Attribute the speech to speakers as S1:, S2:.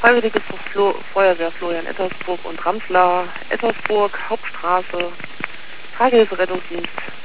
S1: Freiwilliges Feuerwehr Florian Ettersburg und Ramsler, Ettersburg, Hauptstraße, Tragehilfe Rettungsdienst